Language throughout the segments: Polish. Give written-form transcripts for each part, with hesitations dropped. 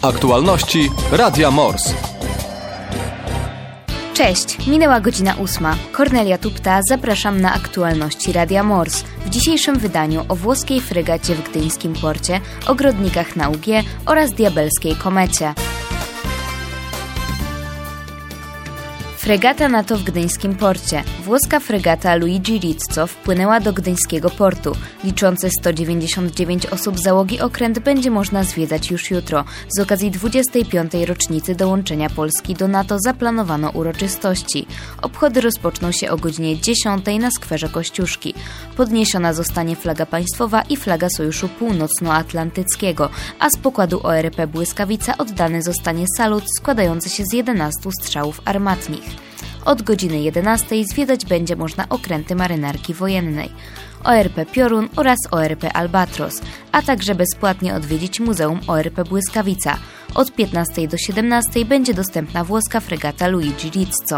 Aktualności Radia Mors. Cześć, minęła godzina 8. Kornelia Tupta, zapraszam na aktualności Radia Mors. W dzisiejszym wydaniu o włoskiej fregacie w gdyńskim porcie, ogrodnikach na UG oraz diabelskiej komecie. Fregata NATO w gdyńskim porcie. Włoska fregata Luigi Rizzo wpłynęła do gdyńskiego portu. Liczący 199 osób załogi okręt będzie można zwiedzać już jutro. Z okazji 25. rocznicy dołączenia Polski do NATO zaplanowano uroczystości. Obchody rozpoczną się o godzinie 10 na skwerze Kościuszki. Podniesiona zostanie flaga państwowa i flaga Sojuszu Północnoatlantyckiego, a z pokładu ORP Błyskawica oddany zostanie salut składający się z 11 strzałów armatnich. Od godziny 11 zwiedzać będzie można okręty marynarki wojennej, ORP Piorun oraz ORP Albatros, a także bezpłatnie odwiedzić Muzeum ORP Błyskawica. Od 15 do 17 będzie dostępna włoska fregata Luigi Rizzo.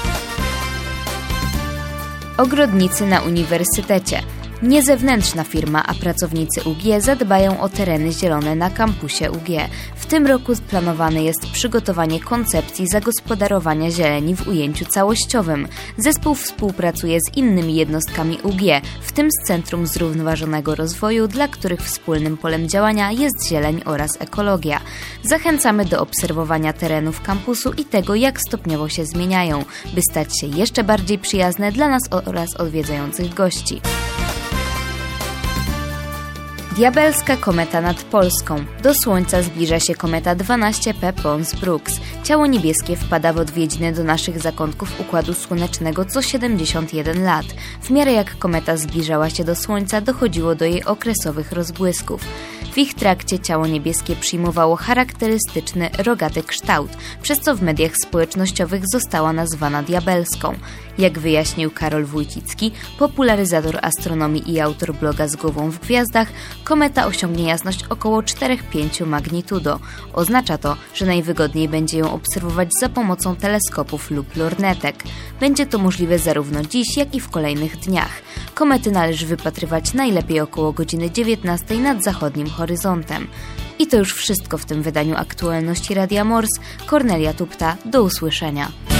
Ogrodnicy na uniwersytecie. Nie zewnętrzna firma, a pracownicy UG zadbają o tereny zielone na kampusie UG. W tym roku planowane jest przygotowanie koncepcji zagospodarowania zieleni w ujęciu całościowym. Zespół współpracuje z innymi jednostkami UG, w tym z Centrum Zrównoważonego Rozwoju, dla których wspólnym polem działania jest zieleń oraz ekologia. Zachęcamy do obserwowania terenów kampusu i tego, jak stopniowo się zmieniają, by stać się jeszcze bardziej przyjazne dla nas oraz odwiedzających gości. Diabelska kometa nad Polską. Do Słońca zbliża się kometa 12P Pons-Brooks. Ciało niebieskie wpada w odwiedziny do naszych zakątków Układu Słonecznego co 71 lat. W miarę jak kometa zbliżała się do Słońca, dochodziło do jej okresowych rozbłysków. W ich trakcie ciało niebieskie przyjmowało charakterystyczny, rogaty kształt, przez co w mediach społecznościowych została nazwana diabelską. Jak wyjaśnił Karol Wójcicki, popularyzator astronomii i autor bloga Z głową w gwiazdach, kometa osiągnie jasność około 4,5 magnitudo. Oznacza to, że najwygodniej będzie ją obserwować za pomocą teleskopów lub lornetek. Będzie to możliwe zarówno dziś, jak i w kolejnych dniach. Komety należy wypatrywać najlepiej około godziny 19 nad zachodnim horyzontem. I to już wszystko w tym wydaniu aktualności Radia Mors. Kornelia Tupta, do usłyszenia.